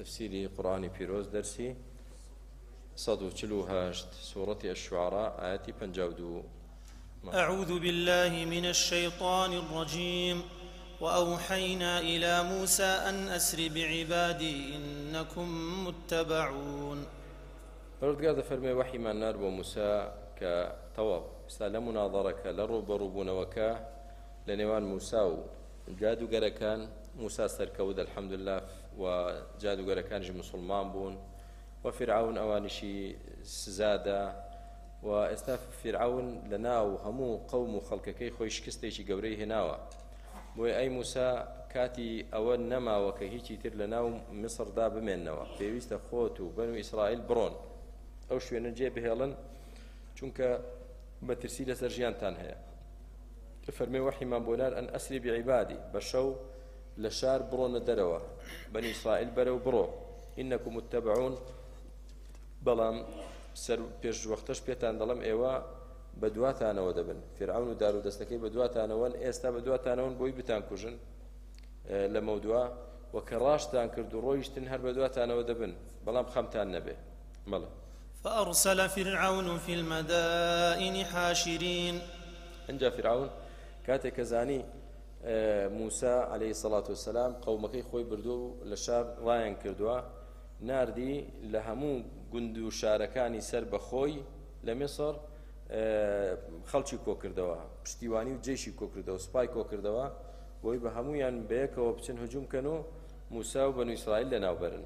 تفسير قرآن بيروز درسي صدو هاشت سورة الشعراء آياتي 52. أعوذ بالله من الشيطان الرجيم. وأوحينا إلى موسى أن أسر بعبادي إنكم متبعون. فردقاد فرمي وحي ما النار وموسى كطواب استعلم مناظرك لرب ربون وكا لنوان موسى جادو قركان موسى سركود الحمد لله وجادو قركان جي مسلمان بون وفرعون أوانشي سزادة واستاف فرعون لناو همو قوم خلقكي خوش كستيشي قوريه هناوا بوي أي موسى كاتي أول نما وكهيتي تر لناو مصر دا بمنوا بيويست خوتو بنو إسرائيل برون أو شوية نجي بهيلن چونك بترسي لسرجيان تان هيا فرمي وحي ما بولار أن أسري بعبادي بشو لشار برون دروا بني إسرائيل برو برو إنكم متبعون بلام سر بيش وقتش بيتان دلم إيوا بدواتانەوە دەبن فرعون و دار و دەستەکەی بدواتانەوەن ئێستا بدواتانەوەن بۆی بتان کوژن لە مەودووە و کە ڕاشتان کرد و ڕۆیشتن هەر بدواتانەوە دەبن بەڵام خەمتان نەبێ مەڵە. فأرسل فرعون في المدائن حاشرين. ئەنجا فرعون کاتێک کە زانی موسى عليه الصلاة والسلام قومەکەی خۆی بردو لە شار ڕایان کردووە ناردی لە هەموو گوند و شارەکانی سەر بەخۆی لە میسر خەڵکی کۆکردەوە پشتیوانی و جێشی کۆکردەوە سوپای کۆکردەوە بۆی بە هەمویان بەیەکەوە بچن هجوم کەن و موسى و بەنو ئیسرائیل لەناوبەرن.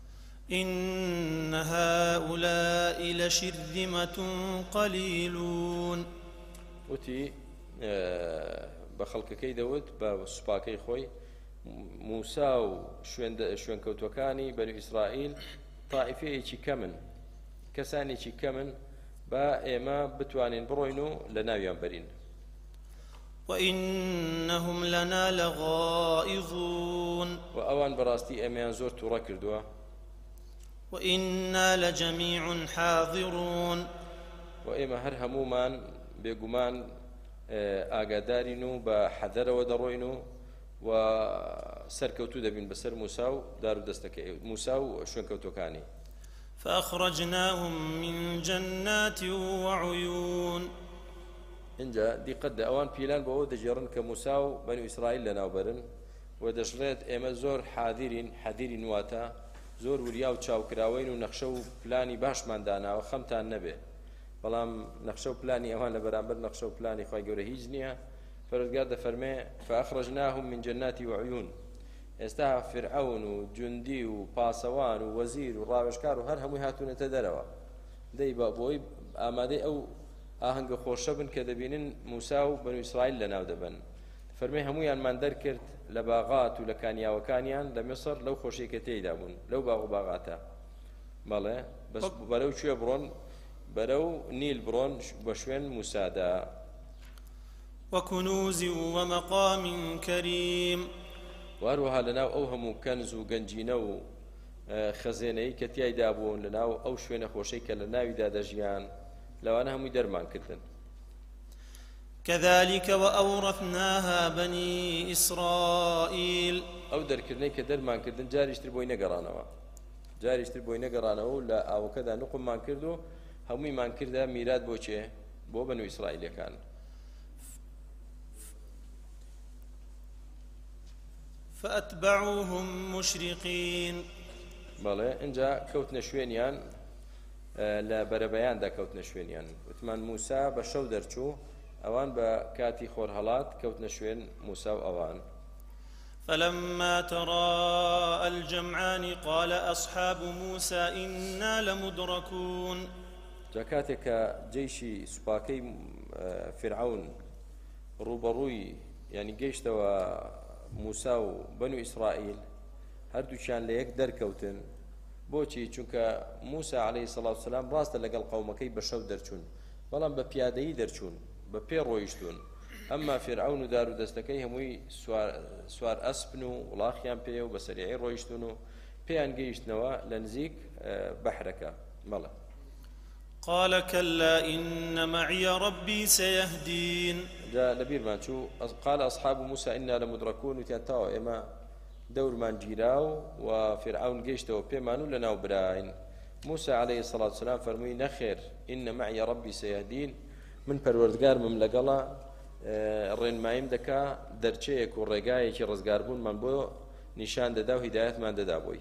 إن هؤلاء لشرذمة قليلون. وتی بە خەڵکەکەی دەوت بە سوپاکەی خۆی موسى و شوێنکەوتوەکانی بەنو ئیسرائیل تائیفەیەکی کەمن کەسانێکی کەمن با ئێمە بتوانین بڕۆین و لە ناویان بەرین. وإنهم لنا لغائظون. و ئەوان بەڕاستی ئێمەیان زۆر تووڕە کردووە. وإنا لجميع حاضرون. و ئێمە هەر هەمومان بێگومان ئاگادارین و بە حەدەرەوە دەڕۆین و سەرکەوتوو دەبین بەسەر موسى و دار و دەستەکەی موسى و شوێنکەوتوەکانی. فأخرجناهم من جنات وعيون. اینجا دیقەت ئەوان پیلان بەوە دەژێڕن کە موسى و بەنو ئیسرائیل لەناوبەرن و دەژڕێت ئێمە زۆر حادیرین واتە زۆر وریا و چاوکراوین و نەخشە و پلانی باشمان داناوە خەمتان نەبێ بەڵام نەخشە و پلانی ئەوان لە بەرامبەر نەخشە و پلانی خوای گەورە هیچ نییە. پەروەردگار دەفەرمێ فأخرجناهم من جنات وعيون. ئێستا فرعون و جوندی و پاسەوان و وەزیر و ڕاوێژکار و هەر هەمووی هاتوونەتە دەرەوە دەی بە بۆی ئامادەی ئەو ئاهەنگە خۆشە بن کە دەبینن موسى و بەنو ئیسرائیل لەناو دەبن. فەرمێ هەموویانمان دەرکرد لە باغات و لە کانیاوەکانیان لە میسر لەو خۆشیە کە تێیدا بوون لەو باغ و باغاتە بەڵێ بەس بەرەو کوێ بڕۆن بەرەو نیل بڕۆن بە شوێن موسادا. وكنوز ومقام كريم. واروها لناو ئەو هەموو کەنز و گەنجینە و خەزێنەی کە تیایدا بوون لەناو ئەو شوێنە خۆشەی کە لە ناویدا دەژیان لەوانە هەمووی دەرمان کردن. كذلك وأورثناها بني إسرائيل. ئەو دەرکردنەی کە دەرمان کردن جاریشتر بۆی نەگەڕانەوە و لە ئاوەکەدا نوقممان کرد و هەموویمان کردە میرات بۆ چێ بۆ بەنو ئیسرائیلەکان. فأتبعوهم مشرقين. بەڵێ اینجا کەوتنە شوێنیان لە بەرەبەیاندا کەوتنە شوێنیان وتمان موسى بە شەو دەرچوو ئەوان بە کاتی خۆرهەڵات کەوتنە شوێن موسى و ئەوان. فلما تراءى الجمعان قال أصحاب موسى إنا لمدركون. جا کاتێک کە جێیشی سوپاکەی فرعون ڕوبەڕووی یعنی گەیشتەوە موسى و بەنو ئیسرائیل هەردووچیان لە یەک دەرکەوتن. بۆچی؟ چونکە موسى عليه الصلاة والسلام ڕاستە لەگەڵ قەومەکەی بە شەو دەرچوون بەڵام بە پیادەیی دەرچوون بە پێ ڕۆیشتون. ئەمما فرعون و دار و دەستەکەی هەمووی سوار ئەسپن و وڵاخیان پێ و بە سەریعی ڕۆیشتون و پێیان گەیشتنەوە لە نزیک بەحرەکە. مەڵە قال كلا إن معي ربي سيهدين. جاء لبير ما شو قال أصحاب موسى إنا لمدركون وتيتاو إما دەورمان گیرا و فرعون گەیشتەوە پێمان و لەناو براین. موسى عليه الصلاة والسلام فرمووی نەخێر إن معي ربي سيهدين، من پەروەردگارمم لەگەڵا ڕێنماییم دەکا دەرچەیەک و ڕێگایەکی ڕزگاربوونمان بۆ نیشان دەدا و هیدایەتمان دەدا بۆی.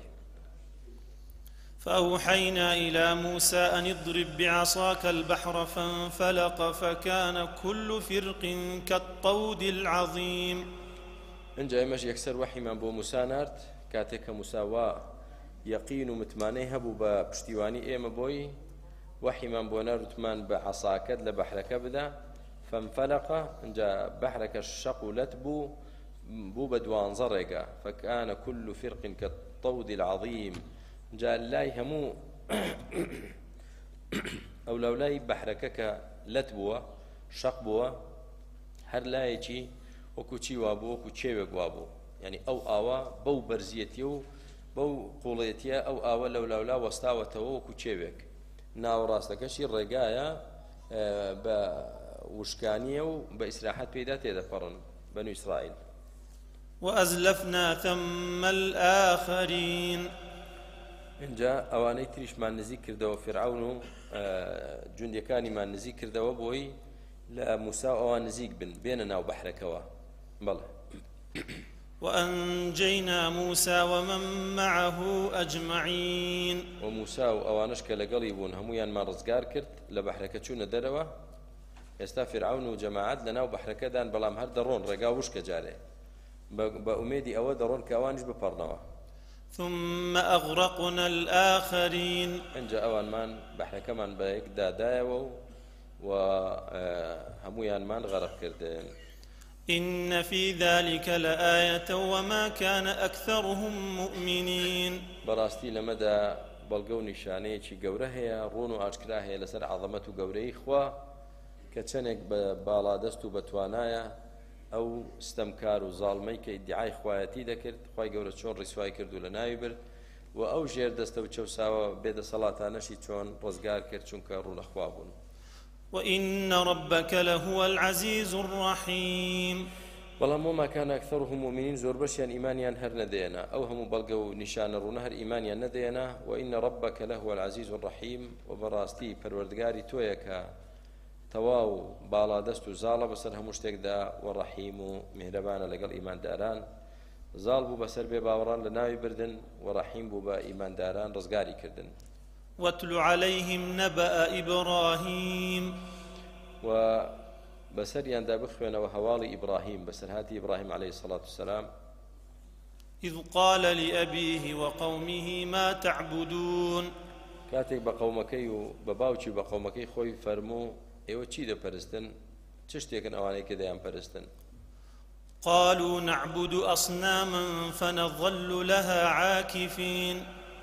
فأوحينا إلى موسى أن اضرب بعصاك البحر فانفلق فكان كل فرق كالطود العظيم. اینجا ئێمەش یەکسەر وحیمان بۆ موسا نارد کاتێک کە موسا وا یەقین و متمانەی هەبوو بە پشتیوانی ئێمە بۆی، وحیمان بۆ نەروتمان بە عەساکەت لە بەحرەکە بدە. فانفلق، اینجا بەحرەکە شەق و لەت بوو بە 12 ڕێگە. فكان كل فرق كالطود العظيم، جا لای هەموو ئەو لەولای بەحرەکە کە لەت بووە شەق بووە، هەر لایەکی وەکو چی وا بوو، وەکو چێوێک وا بوو. یعنی ئەو ئاوا بەو بەرزیەتی و بەو قوڵێتیە ئەو ئاوە لەو لەولا وەستاوەتەوە وەکو چێوێک. ناوەڕاستەکەشی ڕێگایە بە وشکانیە و بە ئیسراحەت پێدا تێدەپەڕن بەنو ئیسرائیل. وأزلفنا ثم الآخرين. اینجا ئەوانەی تریشمان نزیک کردەوە، فرعون و جوندەکانیمان نزیک کردەوە بۆی لە موسا ئەوان نزیک بن بێنە ناو بەحرەکەوە. بەڵێ. وأنجينا موسى ومن معه أجمعين. وموسى وأوانش كالقلي بون همويان رزقار كرت لبحركة چون دروا. ئێستا فرعون و جەماعەت لەناو بەحرەکەدان، بەڵام هەر دەڕۆن ڕێگا وشکە جارێ بە ئومێدی ئەوە دەڕۆن کە ئەوانیش بپەڕنەوە. ثم أغرقنا الآخرين. اینجا ئەوانمان بەحرەکەمان بە یەک دادایەوە و هەموویانمان غەرق کردن. إن في ذلك لآية وما كان أكثرهم مؤمنين. بەڕاستی لەمەدا بەڵگە و نیشانەیەکی گەورە هەیە، ڕوون و ئاشکرا هەیە لەسەر عەظەمەت و گەورەی خوا کە چەندێک بە باڵادەست و بەتوانایە ئەو ستەمکار و زاڵمەی کە ئیدعای خوایەتی دەکرد، خوای گەورە چۆن ڕیسوای کرد و لە ناوی برد و ئەو ژێر دەستە و چەوساوە بێدەسەڵاتانەشی چۆن ڕزگار کرد چونکە ڕوو لە خوا بوون. وإن ربك لهو العزيز الرحيم. بەڵام وما كان أكثرهم مؤمنين، زۆر بەشیان ئیمانیان هەر نەدێنا، ئەو هەموو بەڵگە و نیشانە ڕوونە هەر ئیمانیان نەدێنا. وإن ربك لهو العزيز الرحيم، و بەڕاستی پەروەردگاری تۆیە کە تەواو باڵادەست و زاڵە بەسەر هەموو شتێکدا، و ڕەحیم و میهرەبانە لەگەڵ ئیمانداران. زاڵ بوو بەسەر بێ باوەڕان لە ناوی بردن، و ڕەحیم بوو بە ئیمانداران ڕزگاری کردن. واتل عليهم نبأ إبراهيم. و بەسەریاندا بخوێنەوە هەواڵی ئیبراهیم، بەسەرهاتی ئیبراهیم عليه الصلاة والسلام. إذ قال لأبيه وقومه ما تعبدون. کاتێک بە قەومەکەی و بە باوکی بە قەومەکەی خۆی فەرموو ئێوە چی دەپەرستن؟ چ شتێکن ئەوانەی کە دەیان پەرستن؟ قالوا نعبد أصناما فنظل لها عاكفين.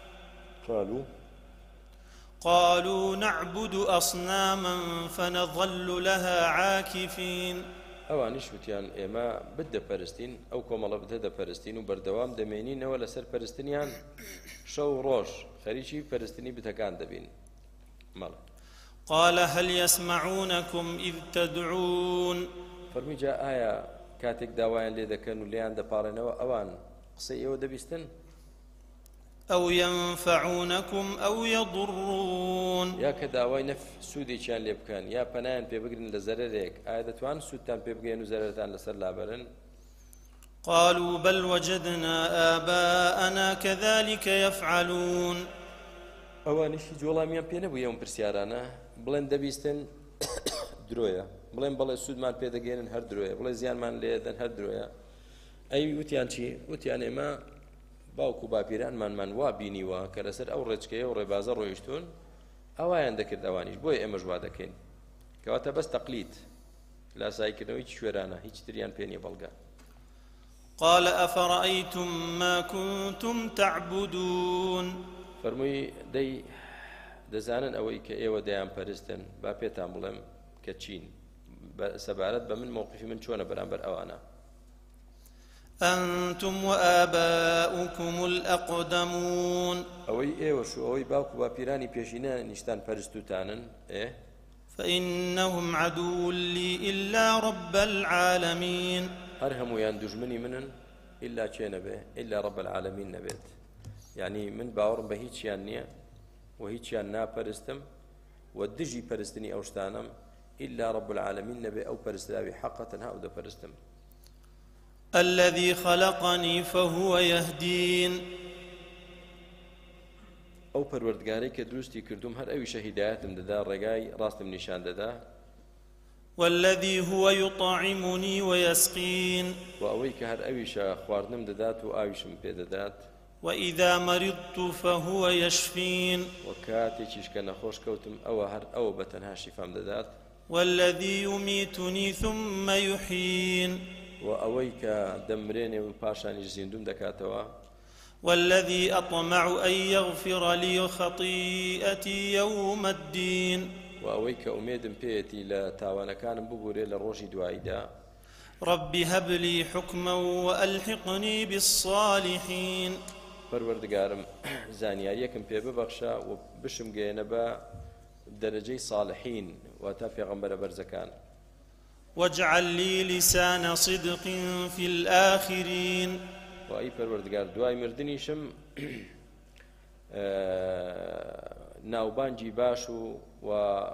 قالوا نعبد أصناما فنظل لها عاكفين. ئەوانیش وتیان ئێمە بدەپەرستین، ئەو کۆمەڵە بدەپەرستین و بەردەوام دەمێنینەوە لەسەر پەرستنیان، شەو ڕۆژ خەریکی پەرستنی بتەکان دەبین. مەڵێ. قال هل يسمعونكم إذ تدعون. فەرمی جا ئایا کاتێک داوایان لێ دەکەن و لێیان دەپاڕێنەوە ئەوان قسەی ئێوە دەبیستن؟ أو ينفعونكم أو يضرون. یا کە داوای نەف سوودێکیان لێ بکەن یا پەنایان پێ بگرن لە زەرەرێک، ئایا دەتوان سوودتان پێ بگەێن و زەرەرتان لەسەر لابەرن؟ قالوا بل وجدنا آباءنا كذلك يفعلون. ئەوانیشی جوڵامیان پێ نەبوو ئەوم پرسیارانە، بڵێن دەبیستن درۆیە، بڵێن بەڵێ سوودمان پێ دەگەێنن هەر درۆیە، بڵێ زیانمان لێدەن هەر درۆیە. ئەی وتیان چی؟ وتیان ئێمە باوکو باپیرانمانمان وا بینیوە کە لەسەر ئەو ڕێچکەیە و ڕێبازە ڕۆیشتون، ئەوایان دەکرد ئەوانیش، بۆیە ئێمەش وا دەکەین. کەواتە بەس تەقلید، لاسایکردنەوەی شوێرانە، هیچ تریان پێ نییە بەڵگە. قال أفرأيتم ما كنتم تعبدون. فەرمووی دەزانن ئەوەی کە ئێوە دەیان پەرستن، با پێتان بڵێم کە چین، سەبارەت بە من مووقفی من چۆنە بەرامبەر ئەوانە. أنتم وآباؤكم الأقدمون. ئەوەی ئێوەش و ئەوەی باوکو باپیرانی پێشینە نیشتان پەرستوتانن، فإنهم عدو لي إلا رب العالمين. هەر هەمویان دوژمنی منن إلا چێ نەبێ إلا رب العالمين نەبێت يعني من باوەڕم بە هیچیان نییە و هیچیان ناپەرستم و دژی پەرستنی ئەو شتانم إلا رب العالمين نەبێ ئەو پەرستراوی حەقە تەنها ئەو دەپەرستم. الذي خلقني فهو يهدين ئەو پەروەردگارەی کە دروستی کردوم هەر ئەویشە هیدایەتم دەدا ڕێگای ڕاستم نیشان دەدا. والذي هو يطعمني ويسقين و ئەوەی کە هەر ئەویشە خواردنم دەدات و ئاویشم پێ دەدات. وإذا مرضت فهو يشفين و کاتێکیش کە نەخۆش کەوتم ئەوە هەر ئەوە بە تەنها شیفام دەدات. والذي يميتني ثم يحيين و ئەوەی کە دەمرێنێ و پاشانیش زیندوم دەکاتەوە. والذي أطمع أن يغفر لي خطيئتي يوم الدين و ئەوەی کە ئومێدم پێیەتی لە تاوانەکانم ببورێ لە ڕۆژی دواییدا. رب هب لي حكما وألحقني بالصالحين پەروەردگارم زانیاریەکم پێ ببەخشە و بشم گەێنە بە دەرەجەی صالحین واتە پێغەمبەرە بەرزەکان. واجعل لي لسان صدق في الآخرين و ئەی پەروەردگار دوای مردنیشم ناوبانجی باش و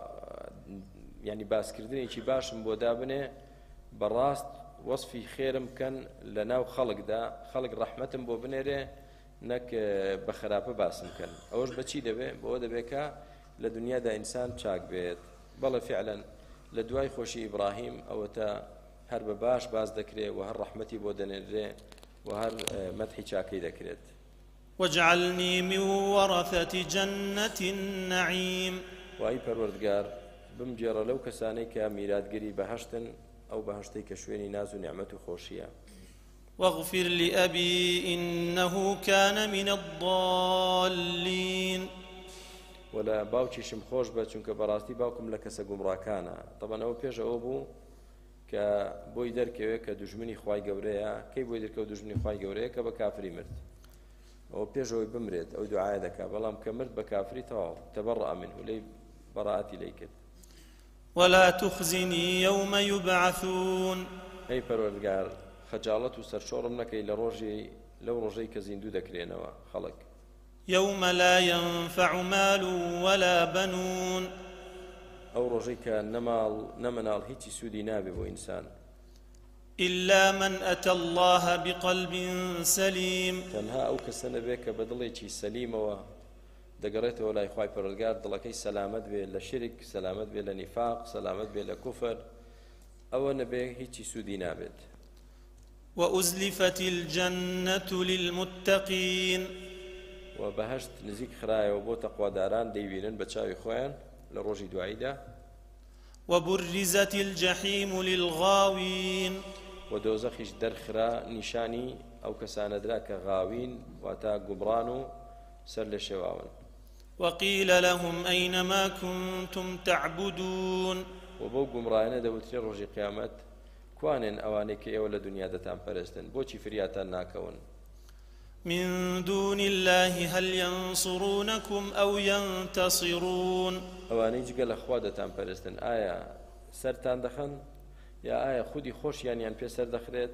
یعنی باسکردنێکی باشم بۆ دابنێ بەڕاست وەصفی خێرم بکەن لە ناو خەڵکدا خەڵک ڕەحمەتم بۆ بنێرێ نەک بە خراپە باسم بکەن. ئەوەش بەچی دەبێ بەوە دەبێکە لە دنیادا ئینسان چاک بێت. بەڵێ فعلەن لە دوای خۆشی ئیبراهیم ئەوەتە هەر بە باش باز دەکرێت و هەر ڕەحمەتی بۆ دەنێرێ و هەر مەدحی چاکەی دەکرێت. واجعلني من ورثة جنة النعيم و ئەی پەروەردگار بمگێڕە لەو کەسانەی کە میراتگەری بەهەشتن ئەو بەهەشتەی کە شوێنی ناز و نیعمەت و خۆشیە. واغفر لأبي إنه كان من الضالين ولا باوکیشم خۆش بە چونکە بەڕاستی باوکم لە کەسە گومڕاکانە. طبعا ئەوە پێش ئەوە بوو کە بۆی دەرکەوێت کە دوژمنی خوای گەورەیە. کەی بۆی دەرکەوت دوژمنی خوای گەورەیە کە بە کافری مرد. ئەوە پێشەوەی بمرێت ئەو دوعایە دەکا بەڵام کە مرد بە کافری تەواو تەبەڕە منه لێی بەڕائەتی لێی کرد. ولا تخزني يوم يبعثون ئەی پەروەردگار خەجاڵەت و سەرشۆڕم نەکەی لەو ڕۆژەی کە زیندوو دەکرێنەوە خەڵک. يوم لا ينفع مال ولا بنون ئەو ڕۆژەی کە نەمەناڵ هیچی سوودی نابێ بۆ ئینسان إلا من أتى الله بقلب سليم تەنها ئەو کەسە نەبێ کە بە دڵێکی سەلیمەوە دەگەڕێتەوە لای خوای پەروەردگار دڵەکەی سەلامەت بێ لە شرک سەلامەت بێ لە نیفاق سەلامەت بێ لە کوفر ئەوە نەبێ هیچی سوودی نابێت. وأزلفت الجنة للمتقين و بەهەشت نزیک خرایەوە بۆ تەقواداران دەیبینن بە چاوی خۆیان لە ڕۆژی دواییدا. وبرزت الجحيم للغاوين و دۆزەخیش دەرخرا نیشانی ئەو کەسانەدرا کە غاوین واتە گومڕان و سەر لە شێواون. وقيل لهم أين ما كنتم تعبدون و بۆ گومڕایانە دەوترێ ڕۆژی قیامەت کوانێن ئەوانەی کە ئێوە لە دنیا دەتان پەرستن بۆچی فریاتان ناکەون. من دون الله هل ينصرونكم أو ينتصرون ئەوانەی جگە لە خوا دەتان پەرستن ئایا سەرتان دەخەن یا ئایا خودی خۆشیانیان پێ سەر دەخرێت.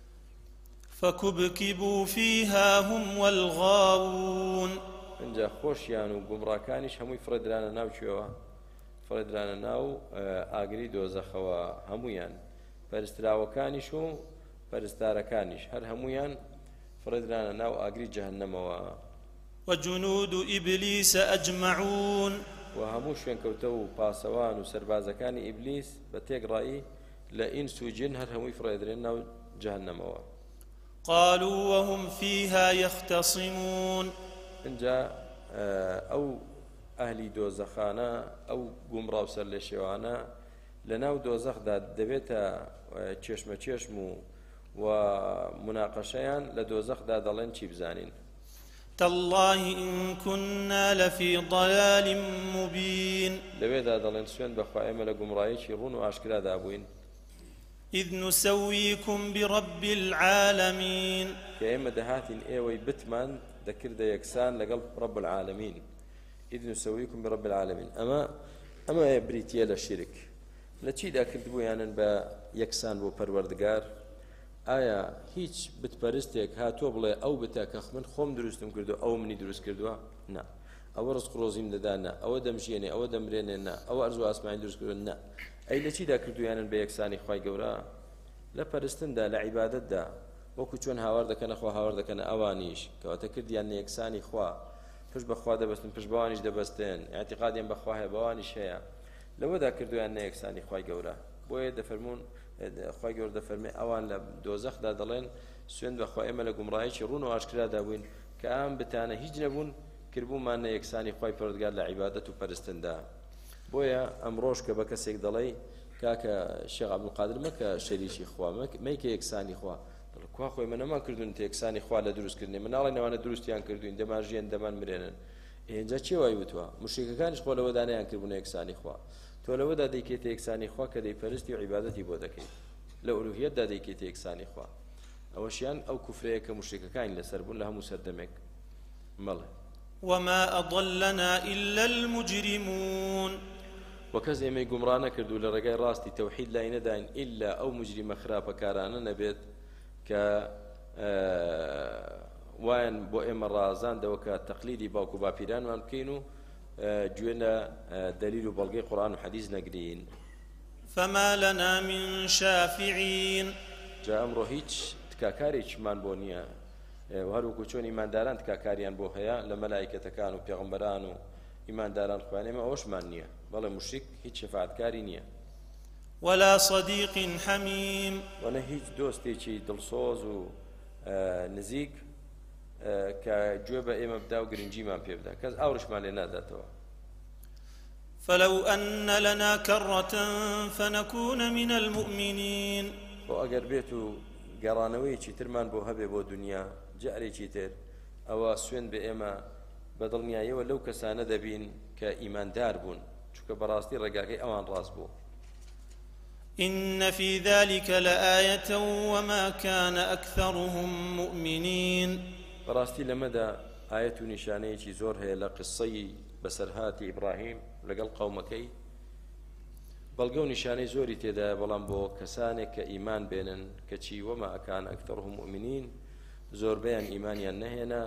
فكبكبوا فيها هم والغاوون اینجا خۆشیان و گومڕاکانیش هەمووی فرەدرانە ناو کوێوە فرەدرانە ناو ئاگری دۆزەخەوە هەمویان پەرستراوەکانیش و پەرستارەکانیش هەر هەمویان فرەدرانە ناو ئاگری جەهەنەمەوە. وجنود إبليس أجمعون و هەموو شوێنکەوتە و پاسەوان و سەربازەکانی ئیبلیس بە تێکڕایی لە ئینس و جن هەر هەمووی فرەدرێن ناو جەهەنەمەوە. قالوا وهم فيها يختصمون اینجا ئەو ئەهلی دۆزەخانە ئەو گومڕا و سەر لە شێوانە لە ناو دۆزەخدا دەبێتە چێشمە چێشم و مناقەشەیان لە دۆزەخدا دەڵێن چی بزانین. تالله إن كنا لفي ضلال مبين لەوێدا دەڵێن سوێن بەخوا ئێمە لە گومڕایەکی ڕوون و ئاشکرادا بووین. إذ نسويكم برب العالمين کە ئێمە دەهاتین ئێوەی بتمان دەکردە یەکسان لەگەڵ رب العالمین. إذ نسويكم برب العالمين ئەمە بریتیە لە شیرک لە چیدا کردبوویانن بە یەکسان بۆ پەروەردگار ئایا هیچ بتپەرستێک هاتووە بڵێ ئەو بتە من خۆم دروستم کردو ئەو منی دروست کردووە؟ نا. ئەوە ڕزق ڕۆزیم دەدانا، ئەوە دەمژێنێ، ئەوە دەمرێنێنا، ئەوە ئەرزوو ئاسمانی دروست کردو نا. ئەی لە چیدا کردویانن بە یەکسانی خوای گەورە؟ لە پەرستندا، لە عیبادەتدا، وەکو چۆن هاوار دەکەنە خوا هاوار دەکەنە ئەوانیش کەواتە کردیان یەکسانی خوا، پشت بەخوا دەبەستن، پشت بەوانیش دەبەستن، ئاعتیقادیان بەخوا هەیە بەوانیش هەیە، لەوەدا کردویان نە یەکسانی خوای گەورە. بۆیە دەفەرمون خوای گەورە دەفەرمێ ئەوان لە دۆزەخدا دەڵێن سوێند بەخوا ئێمە لە گومڕایەکی ڕوون و ئاشکرادا بووین کە ئەم بتانە هیچ نەبوون کردبوومانە یەکسانی خوای پەروەردگار لە عیبادەت و پەرستندا. بۆیە ئەمڕۆژ کە بە کەسێک دەڵێ کاکە شێخ عەبدولقادر مەکە شەریکی خوا، مەیکە یەکسانی خوا، خوا خۆی من نەمان کردوون یەکسانی خوا لە دروستکردنی، مناڵی نەوانە دروستیان کردوین، دەمان ژیان دەمان مرێنن. ئێنجا چێ وای وتووە؟ مشریکەکانیش خۆ لەوە دانیان کردبوونە یەکسانی خوا. تۆ لەوەدا دەیکێتە یەکسانی خوا کە دەیپەرستی و عیبادەتی بۆ دەکەیت، لە ئولوهیەتدا دەیکێتە یەکسانی خوا. ئەوەشیان ئەو کوفرەیە کە مشریکەکانی لەسەر بوون لە هەموو سەردەمێک. مەڵێ وما أضلنا إلا المجرمون. وەکەس ئێمەی گومڕا نەکردو لە ڕێگای ڕاستی تەوحید لای نەداین ئیلا ئەو مجریمە خراپەکارانە نەبێت کە وایان بۆ ئێمە ڕازاندەوە کە تەقلیدی باوکو باپیرانمان بکەین و گوێنە دەلیل و بەڵگەی قورئان و حەدیث نەگرین. فما لنا من شافعين. جا ئەمڕۆ هیچ تکاکارێکمان بۆ نییە، هەروەکو چۆن ئیمانداران تکاکاریان بۆ هەیە لە مەلایکەتەکان و پێغەمبەران و ئیمانداران خوایان، ئێمە ئەوەشمان نییە، بەڵێ مشریک هیچ شەفاعەتکاری نییە. ولا صديق حميم. وەنە هیچ دۆستێکی دڵسۆز و نزیک کە گوێ بە ئێمە بدا و گرنگیمان پێ بدا، کەس ئاوڕشمان لێ ناداتەوە. فلو أن لنا كرة فنكون من المؤمنين. وأجر بيتو گەڕانەوەیەکی ترمان بۆ هەبێ بۆ دنیا جارێکی تر ئەوە سوێن بە ئێمە بەدڵنیاییەوە لەو کەسانە دەبین کە ئیماندار بوون، چونکە بەڕاستی ڕێگاکەی ئەوان ڕاست بوو. إن في ذلك لآية وما كان أكثرهم مؤمنين. بەڕاستی لەمەدا ئاەت و نیشانەیەکی زۆر هەیە لە قسەی بەسەرهاتی ئیبراهیم لەگەڵ قەومەکەی، بەڵگە و نیشانەی زۆری تێدایە، بەڵام بۆ کەسانێک کە ئیمان بێنن کەچی وەما ئەکان ئەکتەرهم مؤمنین، زۆربەیان ئیمانیان نەهێنا.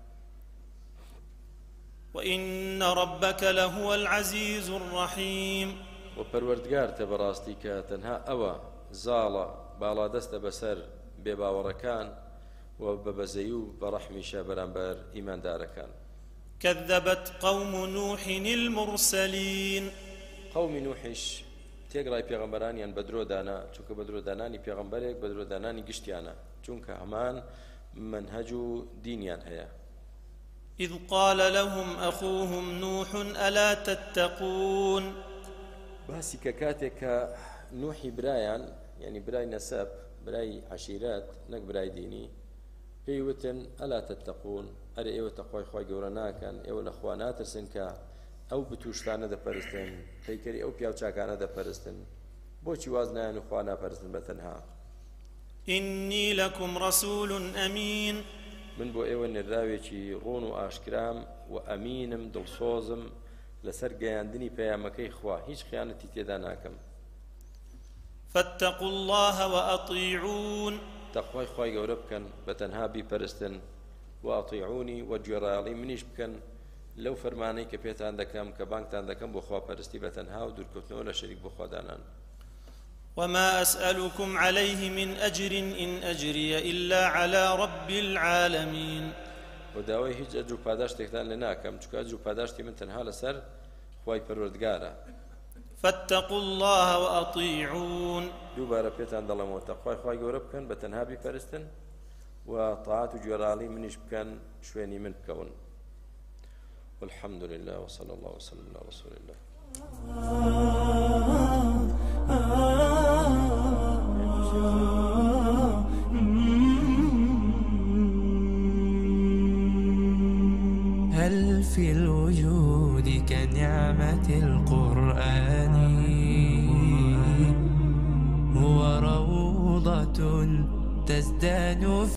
وإن ربك لهو العزيز الرحيم. وپەروەردگارتە بەڕاستی کە تەنها ئەوە زاڵە باڵادەستە بەسەر بێباوەڕەکان و بەبەزەی و بەڕەحمیشە بەرامبەر ئیماندارەکان. كذبت قوم نوح المرسلين. قومی نوحش تێگڕای پێغەمبەرانیان بە درۆدانا، چونکە بە درۆدانانی پێغەمبەرێک بە درۆدانانی گشتیانە، چونکە هەمان منهەج و دینیان هەیە. إذ قال لهم أخوهم نوح ألا تتقون. باسی کە کاتێک کە نوحی برایان، یعنی برای نەسەب، برای عەشیرەت، نەک برای دینی، پێی وتن ئەلا تتقون، ئەرێ ئێوە تەقوای خوای گەورە ناکەن، ئێوە لە خوا ناترسن کە ئەو بتوشتانە دەپەرستن، پەیکەری ئەو پیاو چاکانە دەپەرستن، بۆچی واز نایەن و خوا ناپەرستن بەتەنها؟ إني لكم رسول أمين. من بۆ ئێوە نێراوێکی ڕۆن و ئاشکرام و ئەمینم، دڵسۆزم لەسەر گەیاندنی پەیامەکەی خوا، هیچ خیانەتی تێدا ناکەم. فاتقوا الله وأطيعون. تەقوای خوای گەورە بکەن، بەتەنها بیپەرستن، و ئەطیعونی و گوێڕایەڵی منیش بکەن لەو فەرمانەی کە پێتان دەکەم کە بانگتان دەکەم بۆ خواپەرستی بەتەنها و دوورکەوتنەوە لە شەریک بۆ خوادانان. وما أسألكم عليه من أجر إن أجري إلا على رب العالمين. وداوای هیچ ئەجر و پاداشتێکتان لێ ناکەم، چونکە ئەجر و پاداشتی من تەنها لەسەر خوای پەروەردگارە. فاتقوا الله وأطيعون. دووبارە پێتان دەڵێمەوە تەقوای خوای گەورە بکەن، بەتەنها بیپەرستن و طاعات و گوێڕایەڵی منیش بکەن، شوێنی من بکەون. والحمد لله وصلى الله وسلم على رسول الله. هل في الوجود كنعمة القرآن هو روضة تزداد